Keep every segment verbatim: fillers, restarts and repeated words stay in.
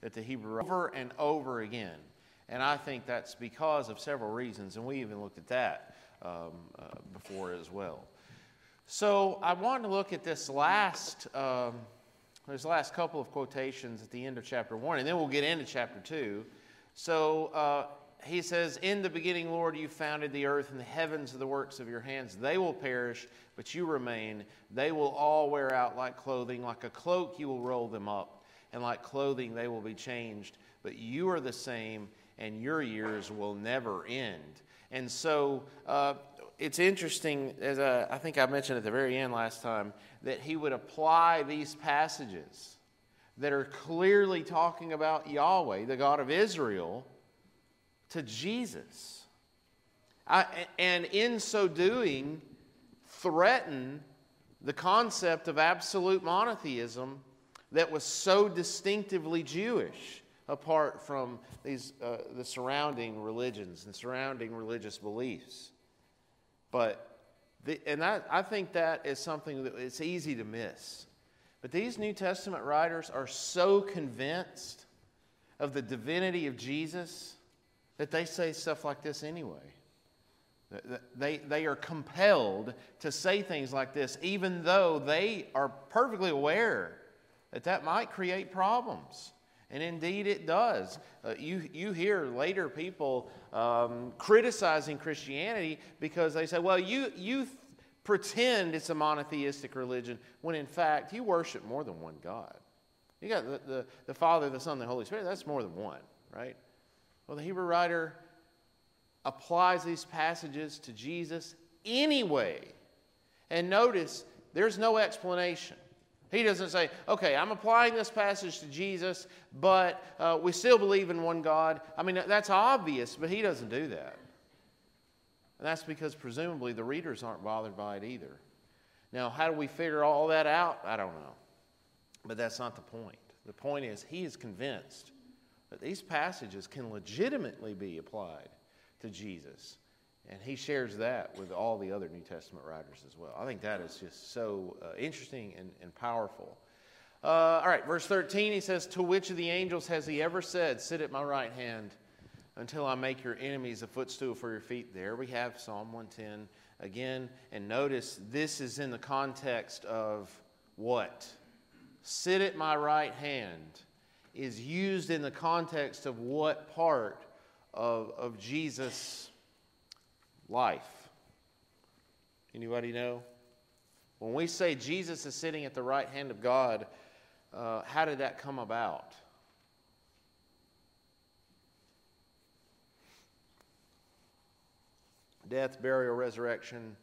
that the Hebrew over and over again. And I think that's because of several reasons, and we even looked at that um, uh, before as well. So I want to look at this last, um, this last couple of quotations at the end of chapter one, and then we'll get into chapter two. So uh, he says, "In the beginning, Lord, you founded the earth, and the heavens are the works of your hands. They will perish, but you remain. They will all wear out like clothing. Like a cloak you will roll them up, and like clothing they will be changed. But you are the same, and your years will never end." And so uh, it's interesting, as I, I think I mentioned at the very end last time, that he would apply these passages that are clearly talking about Yahweh, the God of Israel, to Jesus. I, and in so doing, threaten the concept of absolute monotheism that was so distinctively Jewish, apart from these uh, the surrounding religions and surrounding religious beliefs. But the, and I, I think that is something that it's easy to miss. But these New Testament writers are so convinced of the divinity of Jesus that they say stuff like this anyway. They, they are compelled to say things like this, even though they are perfectly aware that that might create problems. And indeed it does. Uh, you, you hear later people um, criticizing Christianity because they say, well, you, you th- pretend it's a monotheistic religion when in fact you worship more than one God. You got the, the, the Father, the Son, and the Holy Spirit. That's more than one, right? Well, the Hebrew writer applies these passages to Jesus anyway. And notice, there's no explanation. He doesn't say, okay, I'm applying this passage to Jesus, but uh, we still believe in one God. I mean, that's obvious, but he doesn't do that. And that's because presumably the readers aren't bothered by it either. Now, how do we figure all that out? I don't know. But that's not the point. The point is he is convinced that these passages can legitimately be applied to Jesus. And he shares that with all the other New Testament writers as well. I think that is just so uh, interesting and, and powerful. Uh, all right, verse thirteen, he says, "To which of the angels has he ever said, 'Sit at my right hand until I make your enemies a footstool for your feet'?" There we have Psalm one ten again. And notice this is in the context of what? "Sit at my right hand" is used in the context of what part of, of Jesus' life? Anybody know? When we say Jesus is sitting at the right hand of God, uh, how did that come about? Death, burial, resurrection.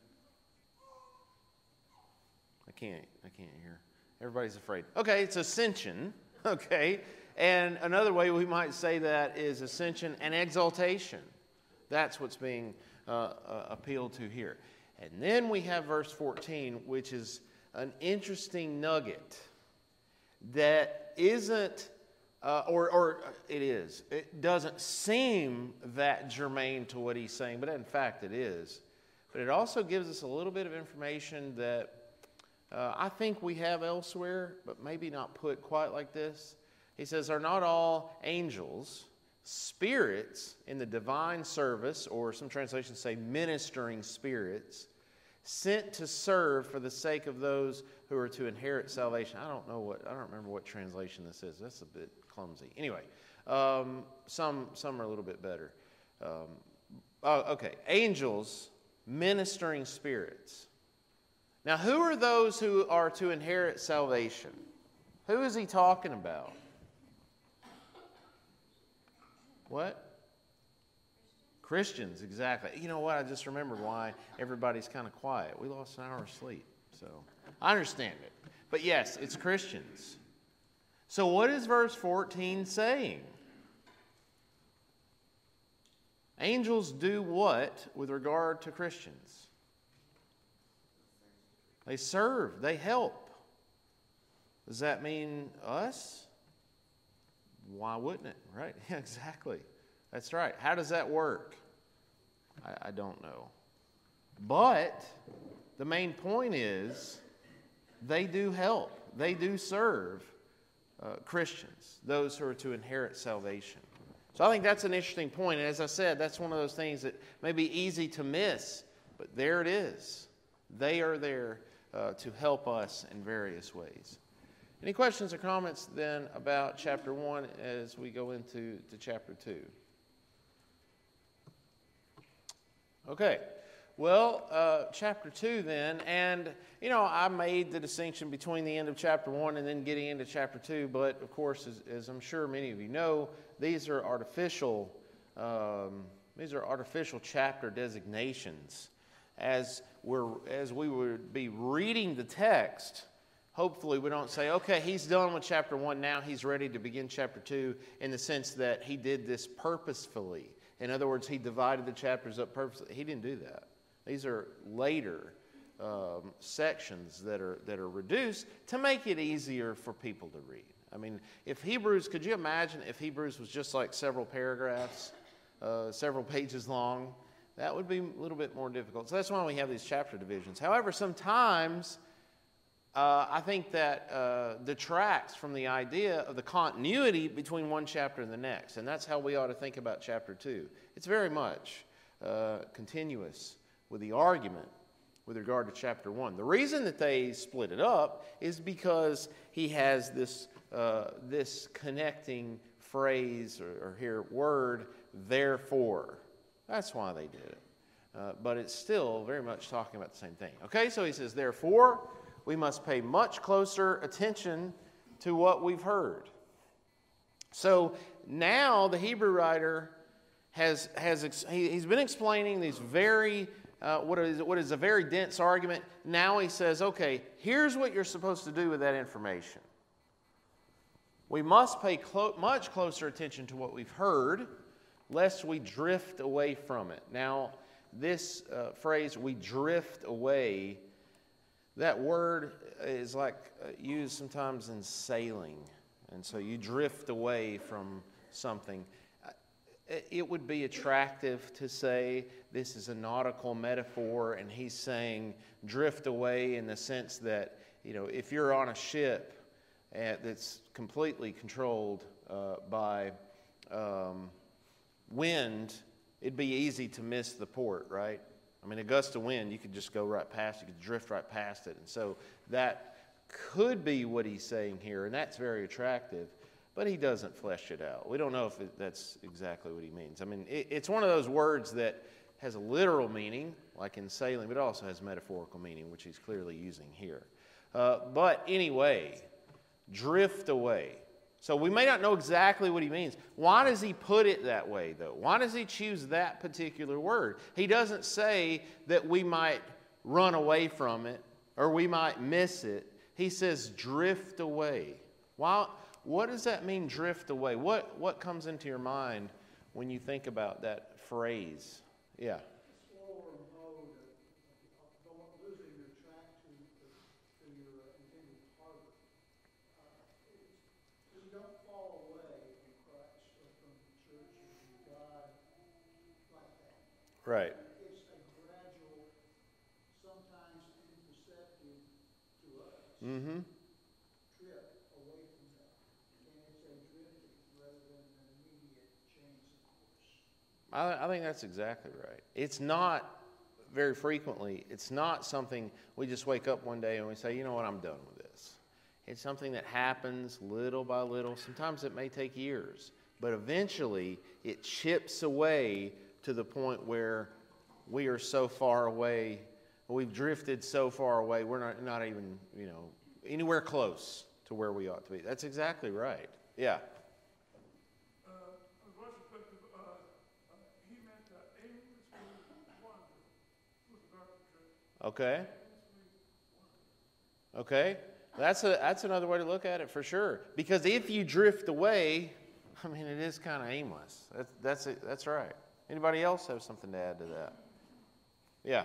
I can't, I can't hear. Everybody's afraid. Okay, it's ascension. Okay. And another way we might say that is ascension and exaltation. That's what's being uh, uh, appealed to here. And then we have verse fourteen, which is an interesting nugget that isn't, uh, or, or it is, it doesn't seem that germane to what he's saying, but in fact it is. But it also gives us a little bit of information that uh, I think we have elsewhere, but maybe not put quite like this. He says, "Are not all angels spirits in the divine service," or some translations say ministering spirits, "sent to serve for the sake of those who are to inherit salvation?" I don't know what, I don't remember what translation this is. That's a bit clumsy. Anyway, um, some, some are a little bit better. Um, oh, okay, angels, ministering spirits. Now, who are those who are to inherit salvation? Who is he talking about? What? Christians, exactly. You know what? I just remembered why everybody's kind of quiet. We lost an hour of sleep, so I understand it. But yes, it's Christians. So what is verse fourteen saying? Angels do what with regard to Christians? They serve. They help. Does that mean us? Why wouldn't it? Right? Yeah, exactly. That's right. How does that work? I, I don't know. But the main point is they do help. They do serve uh, Christians, those who are to inherit salvation. So I think that's an interesting point. And as I said, that's one of those things that may be easy to miss, but there it is. They are there uh, to help us in various ways. Any questions or comments then about chapter one as we go into to chapter two? Okay. Well, uh, chapter two then, and, you know, I made the distinction between the end of chapter one and then getting into chapter two, but, of course, as, as I'm sure many of you know, these are artificial, um, these are artificial chapter designations. As, we're, as we would be reading the text, hopefully we don't say, okay, he's done with chapter one, now he's ready to begin chapter two, in the sense that he did this purposefully. In other words, he divided the chapters up purposely. He didn't do that. These are later um, sections that are that are reduced to make it easier for people to read. I mean, if Hebrews, could you imagine if Hebrews was just like several paragraphs, uh, several pages long? That would be a little bit more difficult. So that's why we have these chapter divisions. However, sometimes uh, I think that uh, detracts from the idea of the continuity between one chapter and the next. And that's how we ought to think about chapter two. It's very much uh, continuous with the argument with regard to chapter one. The reason that they split it up is because he has this uh, this connecting phrase or, or here word, therefore. That's why they did it. Uh, but it's still very much talking about the same thing. Okay, so he says, therefore, we must pay much closer attention to what we've heard. So now the Hebrew writer has, has he, he's been explaining these very Uh, what is, what is a very dense argument. Now he says, okay, here's what you're supposed to do with that information. We must pay clo- much closer attention to what we've heard, lest we drift away from it. Now, this uh, phrase, we drift away, that word is like uh, used sometimes in sailing. And so you drift away from something. It would be attractive to say this is a nautical metaphor, and he's saying drift away in the sense that, you know, if you're on a ship that's completely controlled uh, by um, wind, it'd be easy to miss the port, right? I mean, a gust of wind, you could just go right past, you could drift right past it. And so that could be what he's saying here, and that's very attractive. But he doesn't flesh it out. We don't know if it, that's exactly what he means. I mean, it, it's one of those words that has a literal meaning, like in sailing, but it also has metaphorical meaning, which he's clearly using here. Uh, but anyway, drift away. So we may not know exactly what he means. Why does he put it that way, though? Why does he choose that particular word? He doesn't say that we might run away from it or we might miss it. He says drift away. Why? What does that mean, drift away? What what comes into your mind when you think about that phrase? Yeah. Slower mode of losing your track to, to your intended target. Uh, you don't fall away from Christ or from the church or from God like that. Right. It's a gradual, sometimes imperceptible to us. Mm-hmm. I, I think that's exactly right. It's not, very frequently, it's not something we just wake up one day and we say, you know what, I'm done with this. It's something that happens little by little. Sometimes it may take years, but eventually it chips away to the point where we are so far away, we've drifted so far away, we're not, not even, you know, anywhere close to where we ought to be. That's exactly right. Yeah. Okay. Okay. That's a that's another way to look at it for sure. Because if you drift away, I mean, it is kind of aimless. That's that's it, that's right. Anybody else have something to add to that? Yeah.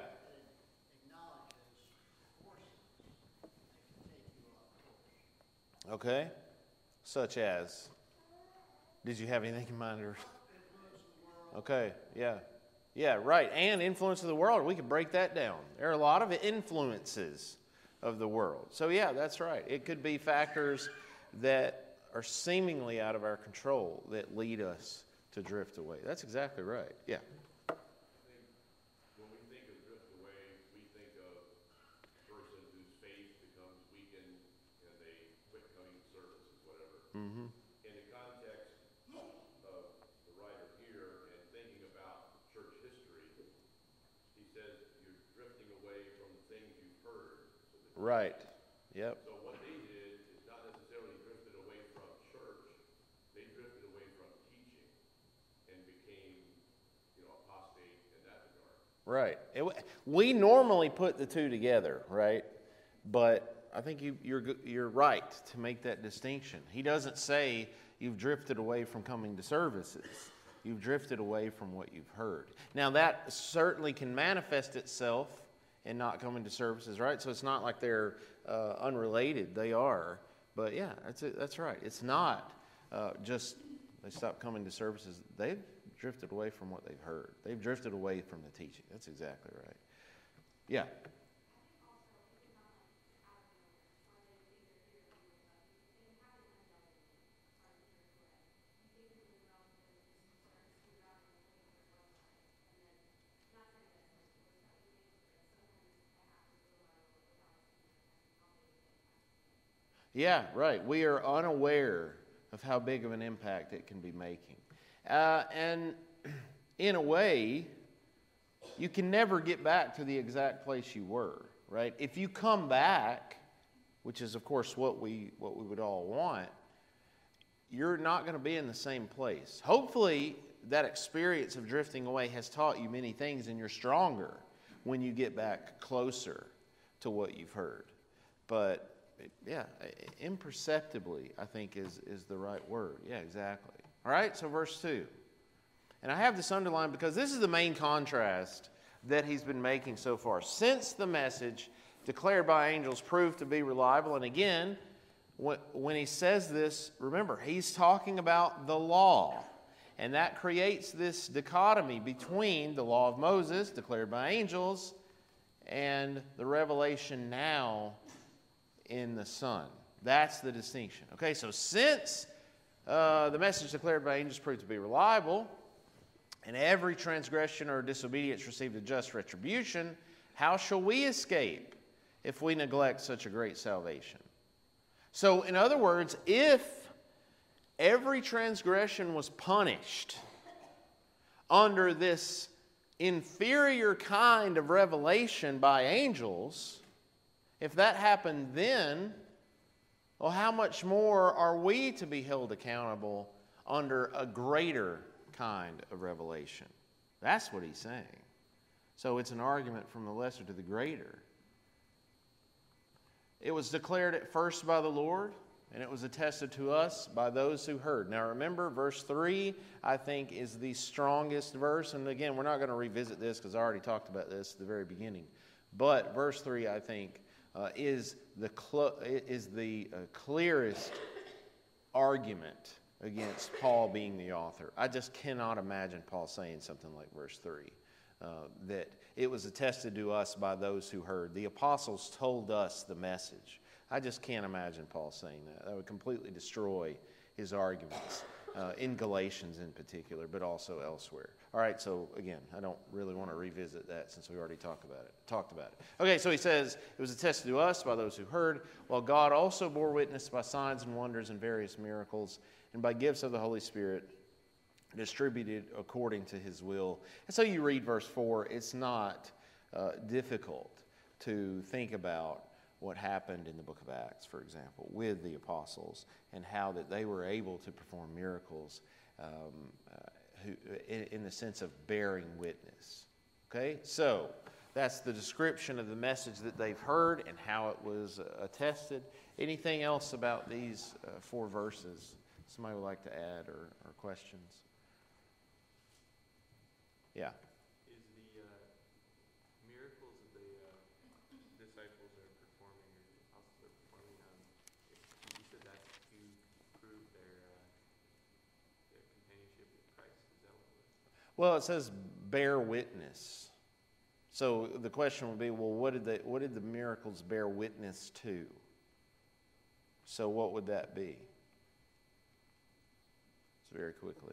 Okay. Such as. Did you have anything in mind? Or? Okay. Yeah. Yeah, right. And influence of the world. We could break that down. There are a lot of influences of the world. So, yeah, that's right. It could be factors that are seemingly out of our control that lead us to drift away. That's exactly right. Yeah. When we think of drift away, we think of a person whose faith becomes weakened and they quit coming to services, whatever. Mm-hmm. In the context of the writer here and thinking about church history, he says you're drifting away from the things you've heard. So that Right. Yep. So what they did is not necessarily drifted away from church, they drifted away from teaching and became, you know, apostate in that regard. Right. It, we normally put the two together, right? But I think you, you're you're right to make that distinction. He doesn't say you've drifted away from coming to services. You've drifted away from what you've heard. Now that certainly can manifest itself in not coming to services, right? So it's not like they're uh, unrelated. They are. But yeah, that's it, that's right. It's not uh, just they stopped coming to services. They've drifted away from what they've heard. They've drifted away from the teaching. That's exactly right. Yeah. Yeah, right. We are unaware of how big of an impact it can be making. Uh, and in a way, you can never get back to the exact place you were, right? If you come back, which is, of course, what we, what we would all want, you're not going to be in the same place. Hopefully, that experience of drifting away has taught you many things, and you're stronger when you get back closer to what you've heard. But yeah, imperceptibly, I think, is, is the right word. Yeah, exactly. All right, so verse two. And I have this underlined because this is the main contrast that he's been making so far. Since the message declared by angels proved to be reliable, and again, when he says this, remember, he's talking about the law. And that creates this dichotomy between the law of Moses, declared by angels, and the revelation now in the Son. That's the distinction. Okay, so since uh, the message declared by angels proved to be reliable, and every transgression or disobedience received a just retribution, how shall we escape if we neglect such a great salvation? So, in other words, if every transgression was punished under this inferior kind of revelation by angels, if that happened then, well, how much more are we to be held accountable under a greater kind of revelation? That's what he's saying. So it's an argument from the lesser to the greater. It was declared at first by the Lord, and it was attested to us by those who heard. Now remember, verse three, I think, is the strongest verse. And again, we're not going to revisit this because I already talked about this at the very beginning. But verse three, I think, uh, is the, cl- is the uh, clearest argument against Paul being the author. I just cannot imagine Paul saying something like verse three. Uh, that it was attested to us by those who heard. The apostles told us the message. I just can't imagine Paul saying that. That would completely destroy his arguments, uh, in Galatians in particular, but also elsewhere. All right, so again, I don't really want to revisit that since we already talked about it. Talked about it. Okay, so he says, it was attested to us by those who heard, while God also bore witness by signs and wonders and various miracles, and by gifts of the Holy Spirit, distributed according to his will. And so you read verse four, it's not uh, difficult to think about what happened in the book of Acts, for example, with the apostles and how that they were able to perform miracles um, uh, who, in, in the sense of bearing witness. Okay, so that's the description of the message that they've heard and how it was uh, attested. Anything else about these uh, four verses somebody would like to add or, or questions? Yeah. Is the uh, miracles that the uh, disciples are performing, or the apostles are performing, um, you said that's to prove their, uh, their companionship with Christ? Is that what it was? Well, it says bear witness. So the question would be, well, what did they, what did the miracles bear witness to? So what would that be? Just very quickly.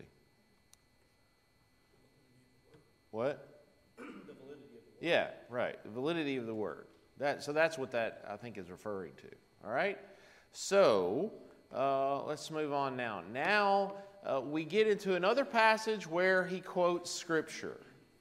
What? The validity of the word. Yeah, right. The validity of the word. That, so that's what that, I think, is referring to. All right? So, uh, let's move on now. Now, uh, we get into another passage where he quotes Scripture.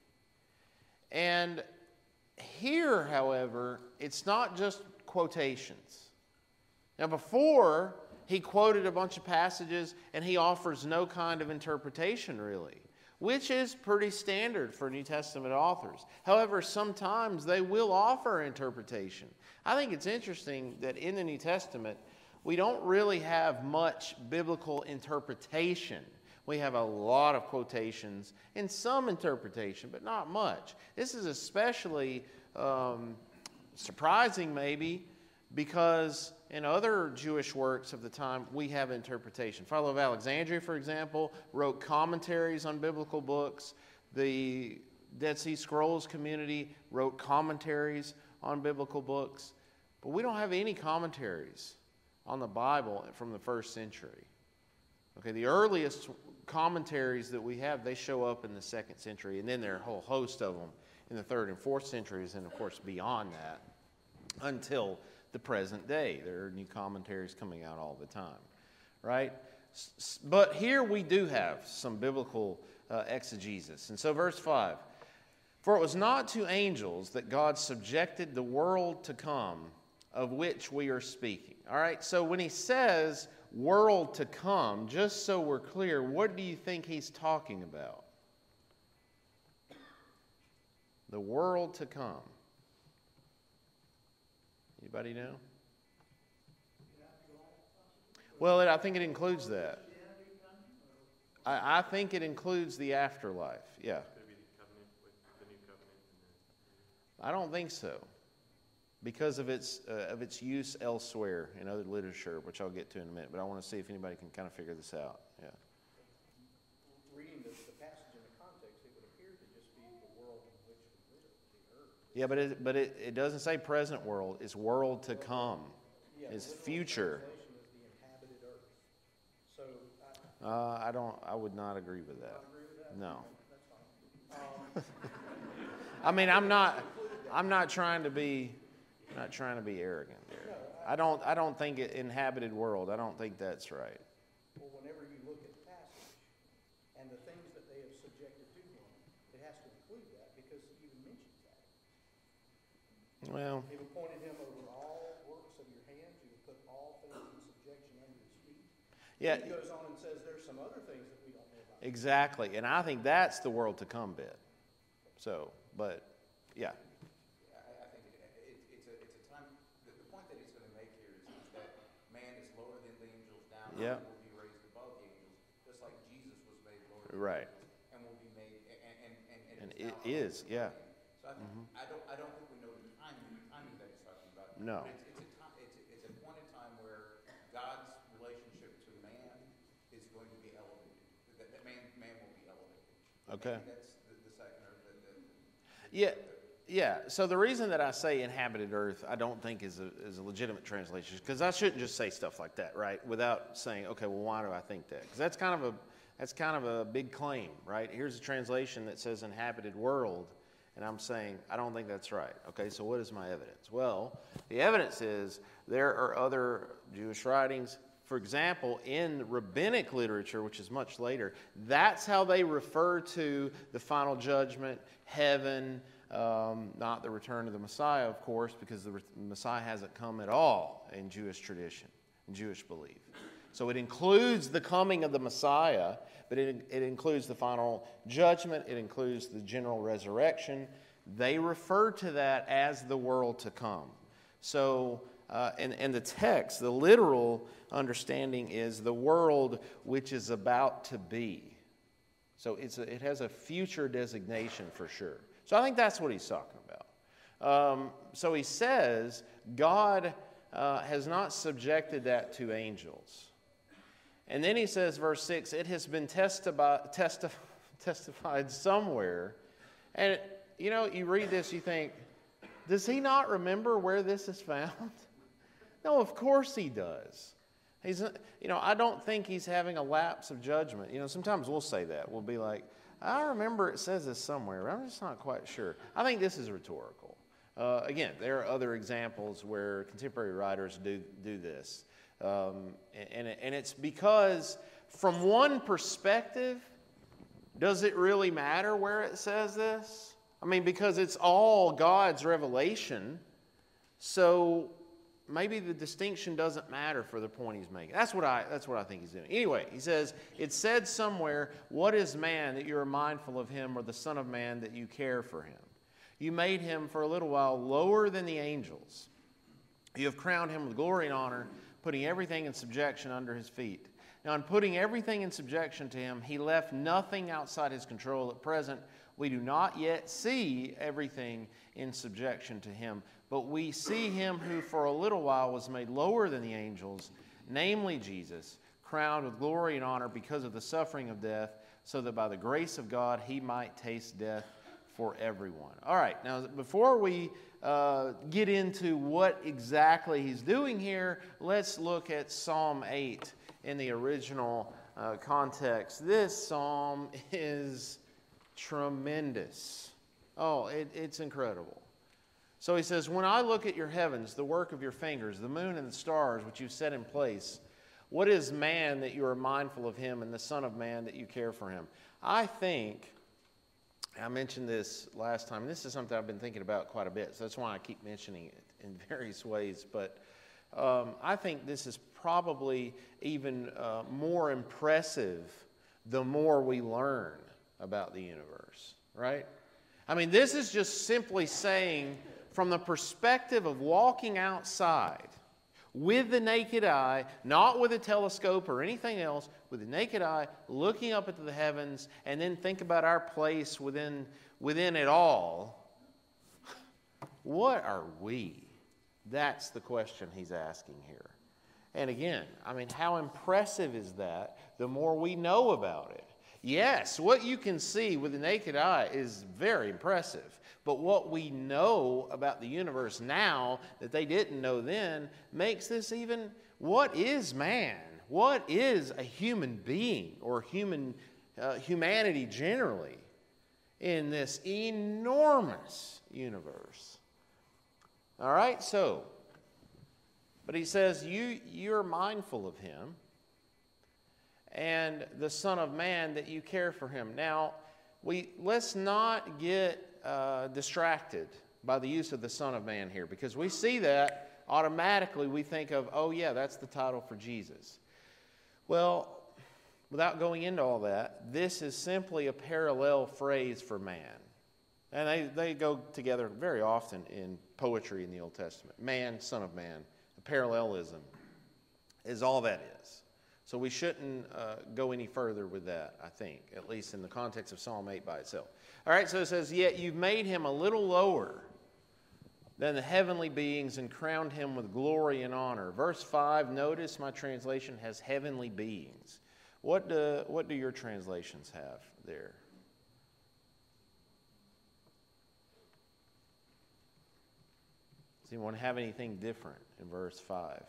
And here, however, it's not just quotations. Now, before, he quoted a bunch of passages, and he offers no kind of interpretation, really, which is pretty standard for New Testament authors. However, sometimes they will offer interpretation. I think it's interesting that in the New Testament, we don't really have much biblical interpretation. We have a lot of quotations and some interpretation, but not much. This is especially um, surprising, maybe, because in other Jewish works of the time, we have interpretation. Philo of Alexandria, for example, wrote commentaries on biblical books. The Dead Sea Scrolls community wrote commentaries on biblical books. But we don't have any commentaries on the Bible from the first century. Okay, the earliest commentaries that we have, they show up in the second century, and then there are a whole host of them in the third and fourth centuries, and of course beyond that, until the present day. There are new commentaries coming out all the time, right? But here we do have some biblical uh, exegesis. And so verse five, for it was not to angels that God subjected the world to come, of which we are speaking. All right, so when he says world to come, just so we're clear, what do you think he's talking about? The world to come. Anybody know? Well, it, I think it includes that. I, I think it includes the afterlife, yeah. Maybe the covenant with the new covenant. And the, I don't think so, because of its uh, of its use elsewhere in other literature, which I'll get to in a minute. But I want to see if anybody can kind of figure this out. Yeah. Reading the, the passage in the context, it would appear to just be the world in which we live, the earth. Yeah, but it, but it, it doesn't say present world. It's world to come. Yeah, It's the literal future. translation is the inhabited earth. So, I, Uh, I don't. I would not agree with that. I agree with that. No. That's fine. Um, I mean, I'm not. I'm not trying to be. Not trying to be arrogant there. I don't. I don't think it, inhabited world. I don't think that's right. Well, whenever you look at the passage and the things that they have subjected to him, it has to include that because he even mentions that. Well, He appointed him over all works of your hands. You have put all things in subjection under his feet. yeah, He goes on and says there's some other things that we don't know about. exactly. And I think that's the world to come bit. So, but yeah. I, I think it, it, it's a it's a time. The, the point that he's going to make here is, is that man is lower than the angels now, Yeah. and will be raised above the angels, just like Jesus was made lower than Right. the angels, and will be made and and and, and, And is it now is, above yeah. the angels. So I, think, I don't I don't think we know the timing the timing that he's talking about. No. But it's, it's a time it's a, it's a point in time where God's relationship to man is going to be elevated. That, that man man will be elevated. Okay. Maybe that's the, the second or the, the, the Yeah. Yeah, so the reason that I say inhabited earth, I don't think is a, is a legitimate translation, because I shouldn't just say stuff like that, right, without saying, okay, well, why do I think that? Because that's kind of a that's kind of a big claim, right? Here's a translation that says inhabited world, and I'm saying I don't think that's right. Okay, so what is my evidence? Well, the evidence is there are other Jewish writings. For example, in rabbinic literature, which is much later, that's how they refer to the final judgment, heaven. Um, not the return of the Messiah, of course, because the re- Messiah hasn't come at all in Jewish tradition, in Jewish belief. So it includes the coming of the Messiah, but it, it includes the final judgment, it includes the general resurrection. They refer to that as the world to come. So, uh, and, and the text, the literal understanding is the world which is about to be. So it's a, it has a future designation for sure. So I think that's what he's talking about. Um, so he says God uh, has not subjected that to angels. And then he says, verse six, it has been testi- testi- testified somewhere. And, you know, you read this, you think, does he not remember where this is found? No, of course he does. He's, you know, I don't think he's having a lapse of judgment. You know, sometimes we'll say that. We'll be like, I remember it says this somewhere, but I'm just not quite sure. I think this is rhetorical. Uh, again, there are other examples where contemporary writers do, do this. Um, and, and it's because from one perspective, does it really matter where it says this? I mean, because it's all God's revelation, so maybe the distinction doesn't matter for the point he's making. That's what I, that's what I think he's doing. Anyway, he says, it said somewhere, what is man that you are mindful of him, or the son of man that you care for him? You made him for a little while lower than the angels. You have crowned him with glory and honor, putting everything in subjection under his feet. Now, in putting everything in subjection to him, he left nothing outside his control. At present, we do not yet see everything in subjection to him, but we see him who for a little while was made lower than the angels, namely Jesus, crowned with glory and honor because of the suffering of death, so that by the grace of God he might taste death for everyone. All right, now before we uh, get into what exactly he's doing here, let's look at Psalm eight in the original uh, context. This psalm is tremendous. Oh, it, it's incredible. So he says, when I look at your heavens, the work of your fingers, the moon and the stars which you've set in place, what is man that you are mindful of him, and the son of man that you care for him? I think, I mentioned this last time, and this is something I've been thinking about quite a bit, so that's why I keep mentioning it in various ways, but um, I think this is probably even uh, more impressive the more we learn about the universe, right? I mean, this is just simply saying, from the perspective of walking outside with the naked eye, not with a telescope or anything else, with the naked eye, looking up into the heavens, and then think about our place within, within it all. What are we? That's the question he's asking here. And again, I mean, how impressive is that the more we know about it? Yes, what you can see with the naked eye is very impressive. But what we know about the universe now that they didn't know then makes this even, what is man? What is a human being, or human uh, humanity generally, in this enormous universe? All right, so, but he says, you, you're mindful of him, and the Son of Man that you care for him. Now, we let's not get uh, distracted by the use of the Son of Man here, because we see that automatically we think of, oh yeah, that's the title for Jesus. Well, without going into all that, this is simply a parallel phrase for man. And they, they go together very often in poetry in the Old Testament. Man, Son of Man, the parallelism is all that is. So we shouldn't uh, go any further with that, I think, at least in the context of Psalm eight by itself. All right, so it says, yet you've made him a little lower than the heavenly beings and crowned him with glory and honor. Verse five, notice my translation has heavenly beings. What do, what do your translations have there? Does anyone have anything different in verse five?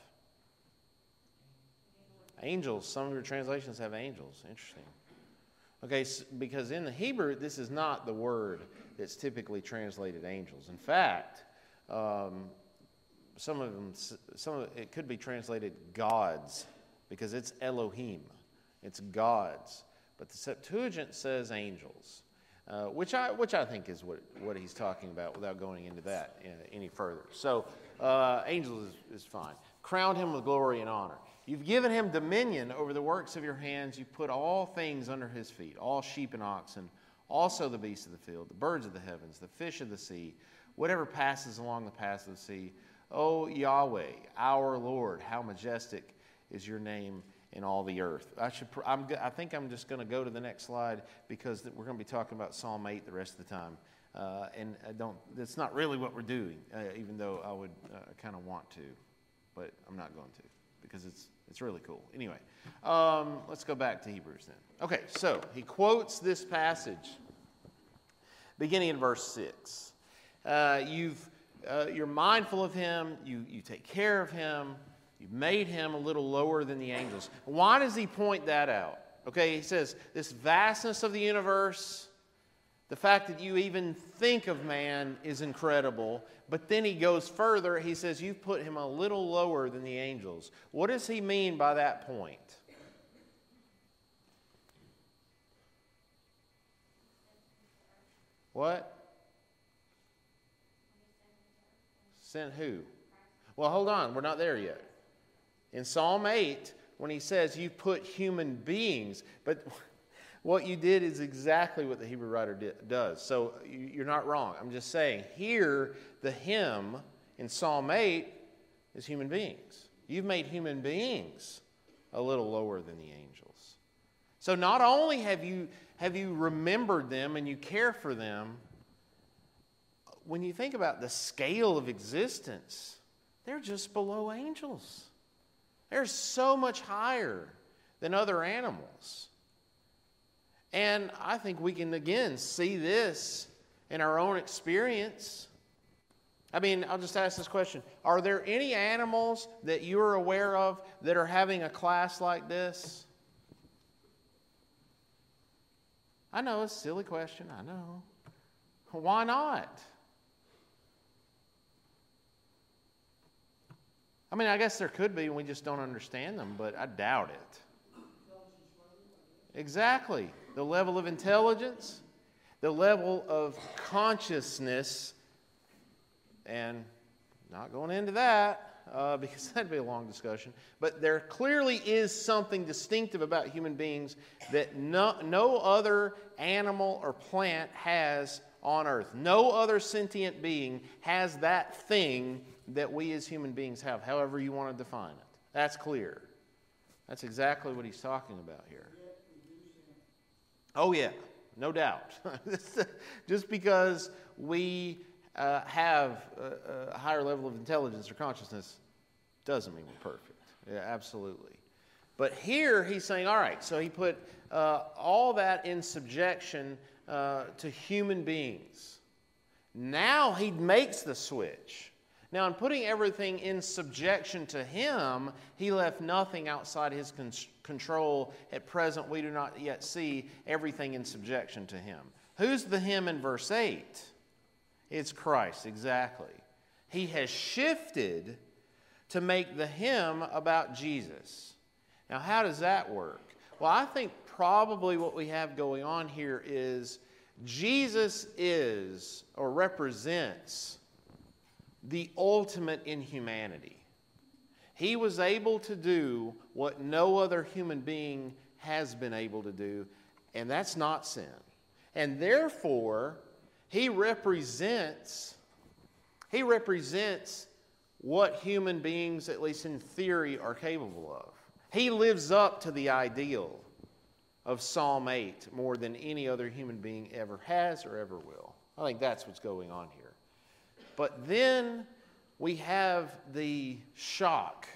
Angels. Some of your translations have angels. Interesting. Okay, so, because in the Hebrew, this is not the word that's typically translated angels. In fact, um, some of them, some of it could be translated gods, because it's Elohim. It's gods. But the Septuagint says angels, uh, which I which I think is what, what he's talking about, without going into that any further. So, uh, angels is, is fine. Crowned him with glory and honor. You've given him dominion over the works of your hands. You've put all things under his feet, all sheep and oxen, also the beasts of the field, the birds of the heavens, the fish of the sea, whatever passes along the paths of the sea. O Yahweh, our Lord, how majestic is your name in all the earth. I should. I'm, I think I'm just going to go to the next slide, because we're going to be talking about Psalm eight the rest of the time. Uh, and I don't. That's not really what we're doing, uh, even though I would uh, kind of want to, but I'm not going to, because it's it's really cool. Anyway, um, let's go back to Hebrews then. Okay, so he quotes this passage beginning in verse six. Uh, you've, uh, you're mindful of him. You, you take care of him. You've made him a little lower than the angels. Why does he point that out? Okay, he says, this vastness of the universe, the fact that you even think of man is incredible. But then he goes further. He says, you've put him a little lower than the angels. What does he mean by that point? What? Sent who? Well, hold on. We're not there yet. In Psalm eight, when he says you put human beings, but what you did is exactly what the Hebrew writer did, does. So you're not wrong. I'm just saying, here, the him in Psalm eight is human beings. You've made human beings a little lower than the angels. So not only have you, have you remembered them and you care for them, when you think about the scale of existence, they're just below angels. They're so much higher than other animals. And I think we can, again, see this in our own experience. I mean, I'll just ask this question. Are there any animals that you're aware of that are having a class like this? I know, it's a silly question. I know. Why not? I mean, I guess there could be, and we just don't understand them, but I doubt it. Exactly. The level of intelligence, the level of consciousness, and not going into that uh, because that'd be a long discussion, but there clearly is something distinctive about human beings that no, no other animal or plant has on earth. No other sentient being has that thing that we as human beings have, however you want to define it. That's clear. That's exactly what he's talking about here. Oh yeah, no doubt. Just because we uh, have a, a higher level of intelligence or consciousness doesn't mean we're perfect. Yeah, absolutely. But here he's saying, all right, so he put uh, all that in subjection uh, to human beings. Now he makes the switch. Now, in putting everything in subjection to him, he left nothing outside his con- control. At present, we do not yet see everything in subjection to him. Who's the him in verse eight? It's Christ, exactly. He has shifted to make the him about Jesus. Now, how does that work? Well, I think probably what we have going on here is Jesus is or represents the ultimate in humanity. He was able to do what no other human being has been able to do, and that's not sin. And therefore, he represents, he represents what human beings, at least in theory, are capable of. He lives up to the ideal of Psalm eight more than any other human being ever has or ever will. I think that's what's going on here. But then we have the shock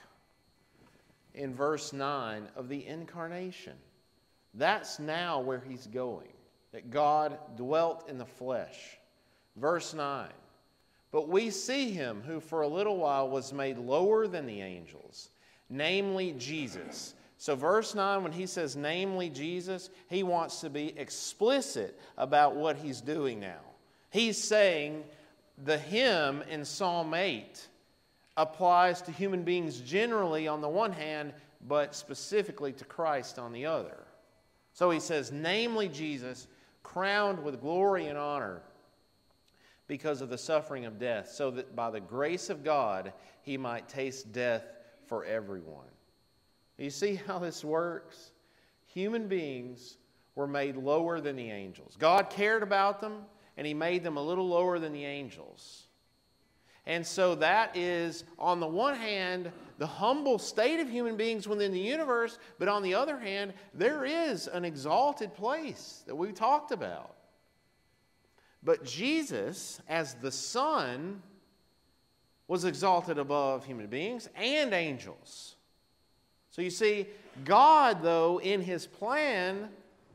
in verse nine of the incarnation. That's now where he's going, that God dwelt in the flesh. Verse nine, but we see him who for a little while was made lower than the angels, namely Jesus. So verse nine, when he says namely Jesus, he wants to be explicit about what he's doing now. He's saying the him in Psalm eight applies to human beings generally on the one hand, but specifically to Christ on the other. So he says, namely Jesus, crowned with glory and honor because of the suffering of death, so that by the grace of God he might taste death for everyone. You see how this works? Human beings were made lower than the angels. God cared about them, and he made them a little lower than the angels. And so that is, on the one hand, the humble state of human beings within the universe, but on the other hand, there is an exalted place that we talked about. But Jesus, as the Son, was exalted above human beings and angels. So you see, God, though, in his plan,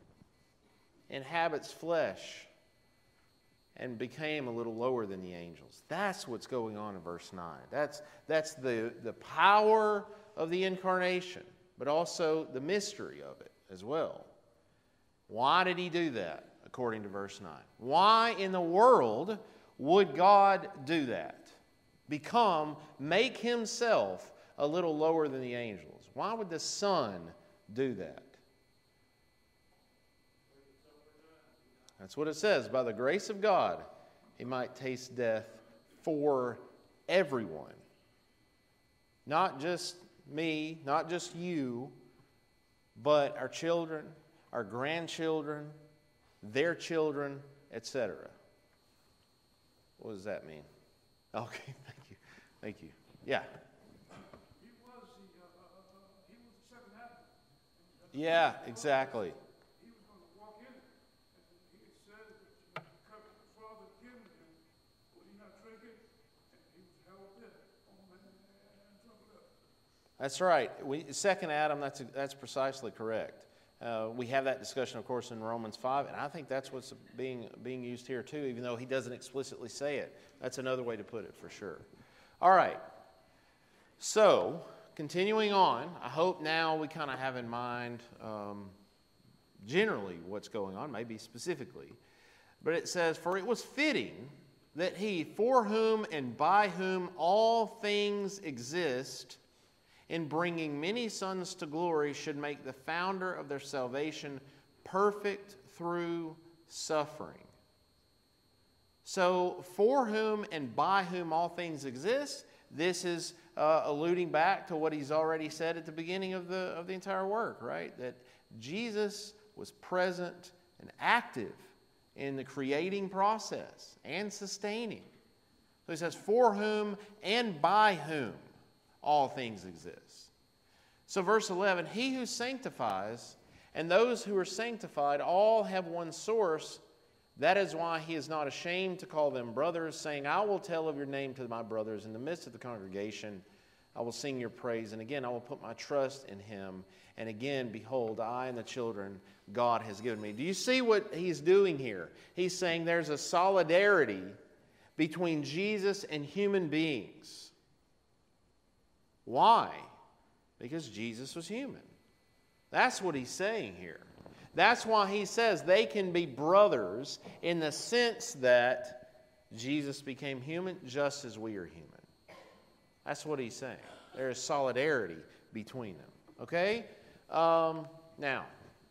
inhabits flesh and became a little lower than the angels. That's what's going on in verse nine. That's, that's the, the power of the incarnation, but also the mystery of it as well. Why did he do that, according to verse nine? Why in the world would God do that? Become, make himself a little lower than the angels. Why would the Son do that? That's what it says. By the grace of God, he might taste death for everyone. Not just me, not just you, but our children, our grandchildren, their children, et cetera. What does that mean? Okay, thank you. Thank you. Yeah. He was the, uh, uh, uh, he was the second Adam. Yeah, exactly. He was going to walk in it. And he said that you covered the Father given him, would he not drink it? And he was held there. Oh, man, and drunk it up. That's right. We, second Adam, that's, that's precisely correct. Uh, we have that discussion, of course, in Romans five, and I think that's what's being, being used here too, even though he doesn't explicitly say it. That's another way to put it for sure. All right. So, continuing on, I hope now we kind of have in mind um, generally what's going on, maybe specifically. But it says, "For it was fitting that he, for whom and by whom all things exist, in bringing many sons to glory, should make the founder of their salvation perfect through suffering." So, for whom and by whom all things exist, this is uh, alluding back to what he's already said at the beginning of the, of the entire work, right? That Jesus was present and active in the creating process and sustaining. So he says, for whom and by whom all things exist. So verse eleven, he who sanctifies and those who are sanctified all have one source. That is why he is not ashamed to call them brothers, saying, I will tell of your name to my brothers in the midst of the congregation. I will sing your praise. And again, I will put my trust in him. And again, behold, I and the children God has given me. Do you see what he's doing here? He's saying there's a solidarity between Jesus and human beings. Why? Because Jesus was human. That's what he's saying here. That's why he says they can be brothers in the sense that Jesus became human just as we are human. That's what he's saying. There is solidarity between them. Okay? Um, now,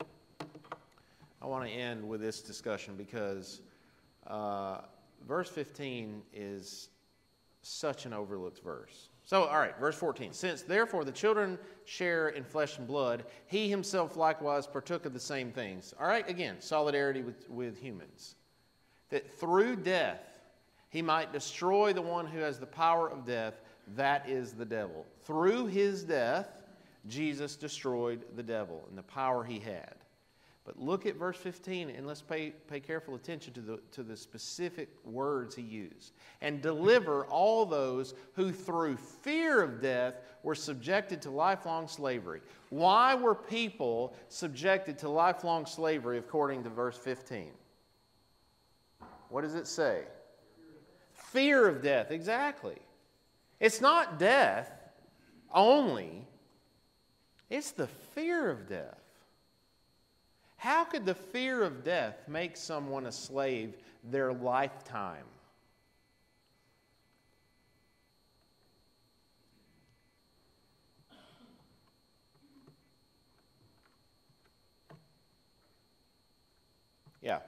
I want to end with this discussion because uh, verse fifteen is such an overlooked verse. So, all right, verse fourteen. Since therefore the children share in flesh and blood, he himself likewise partook of the same things. All right, again, solidarity with, with humans. That through death he might destroy the one who has the power of death, that is the devil. Through his death, Jesus destroyed the devil and the power he had. But look at verse fifteen and let's pay, pay careful attention to the, to the specific words he used. And deliver all those who through fear of death were subjected to lifelong slavery. Why were people subjected to lifelong slavery according to verse fifteen? What does it say? Fear of death, exactly. It's not death only. It's the fear of death. How could the fear of death make someone a slave their lifetime? Yeah.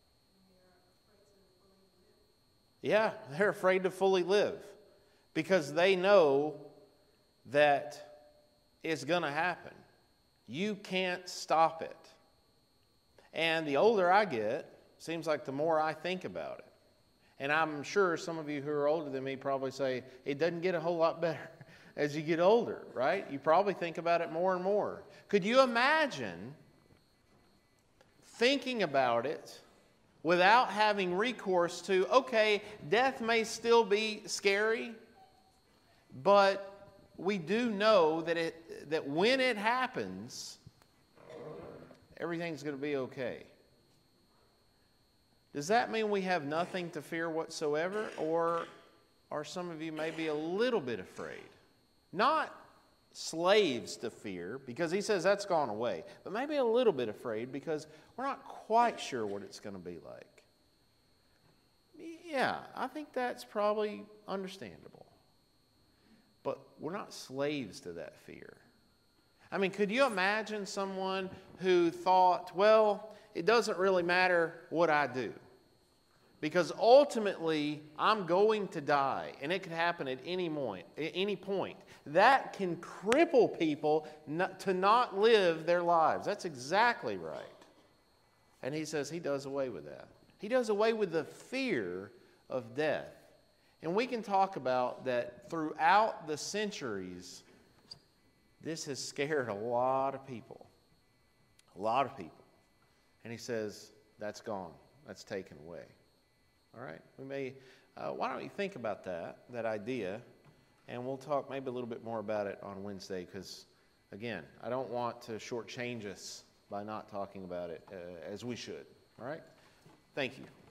Yeah, they're afraid to fully live because they know that it's going to happen. You can't stop it. And the older I get, seems like the more I think about it. And I'm sure some of you who are older than me probably say, it doesn't get a whole lot better as you get older, right? You probably think about it more and more. Could you imagine thinking about it without having recourse to, okay, death may still be scary, but we do know that it that when it happens, everything's going to be okay. Does that mean we have nothing to fear whatsoever? Or are some of you maybe a little bit afraid? Not slaves to fear, because he says that's gone away, but maybe a little bit afraid because we're not quite sure what it's going to be like. Yeah, I think that's probably understandable. But we're not slaves to that fear. I mean, could you imagine someone who thought, well, it doesn't really matter what I do, because ultimately I'm going to die, and it could happen at any point. At any point. That can cripple people not, to not live their lives. That's exactly right. And he says he does away with that. He does away with the fear of death. And we can talk about that throughout the centuries. This has scared a lot of people. A lot of people. And he says, that's gone. That's taken away. All right? We may, uh, why don't you think about that, that idea, and we'll talk maybe a little bit more about it on Wednesday, because, again, I don't want to shortchange us by not talking about it uh, as we should. All right? Thank you.